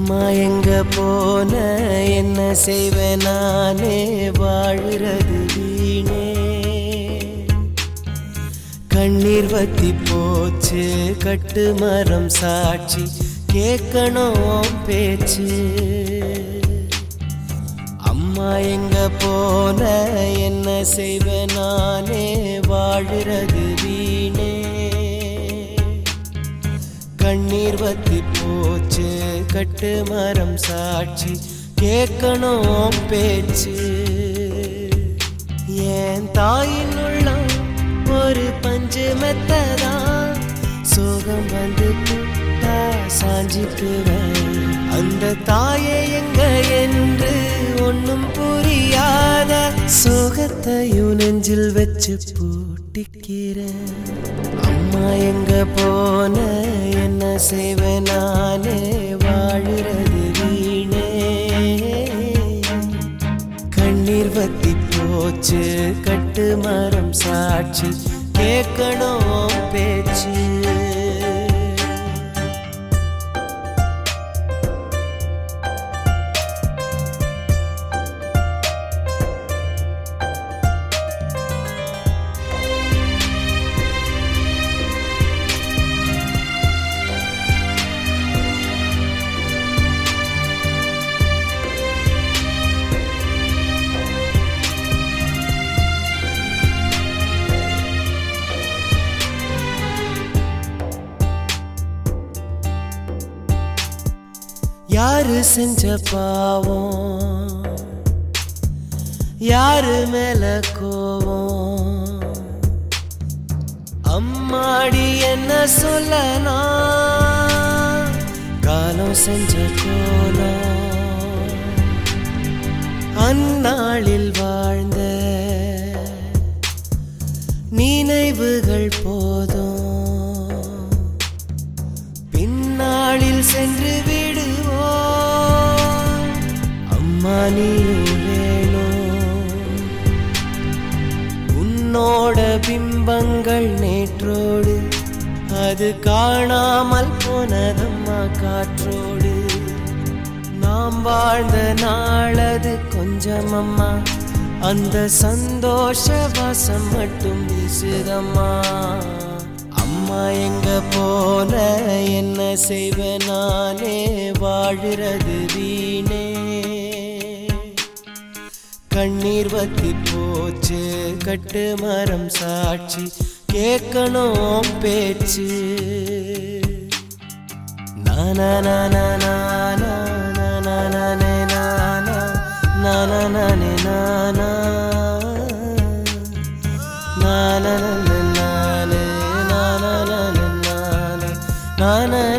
அம்மா எங்க போன என்ன செய்வேன் நானே வாழுறது வீணே கண்ணீர் வத்தி போச்சு கட்டு மரம் சாட்சி கேட்கணும் பேச்சு அம்மா எங்க போன என்ன செய்வேன் நானே வாழுறது வீணே கண்ணீர் வத்தி போச்சு கட்டு மரம் சாட்சி கேட்கணும் பேச்சு என் தாயின் உள்ளம் ஒரு பஞ்சு மெத்ததான் சோகம் வந்து புட்டா சாஞ்சிக்குவேன் அந்த தாயை எங்க என்று ஒன்னும் புரியாத சோகத்தையும் நெஞ்சில் வச்சு பூட்டிக்கிறேன் அம்மா எங்க போன என்ன செய்வேன் நானே வாழுறது வீணே கண்ணீர் வத்தி போச்சு கட்டு மரம் சாட்சி கேட்கணும் பேச்சு யாரு செஞ்ச பாவம் யாரு மேல கோவம் அம்மாடி என்ன சொல்லனா காலம் செஞ்ச கோலம் அந்நாளில் வாழ்ந்த நினைவுகள் போதும் பின்னாளில் சென்று அம்மா நீ வேணும் உன்னோட பிம்பங்கள் நேற்றோடு அது காணாமல் போனதம்மா காற்றோடு நாம் வாழ்ந்த நாளது கொஞ்சம் அம்மா அந்த சந்தோஷ வாசம் மட்டும் வீசுதம்மா அம்மா எங்க போன என்ன செய்வேன் நானே வாழுறது வீணே கண்ணீர் வத்தி போச்சு கட்டு மரம் சாட்சி கேட்கணும் பேச்சு நானா நானா நானா நானா நானே நானா நானா நானே நானா நானா நானே நானா நானே நானா நானா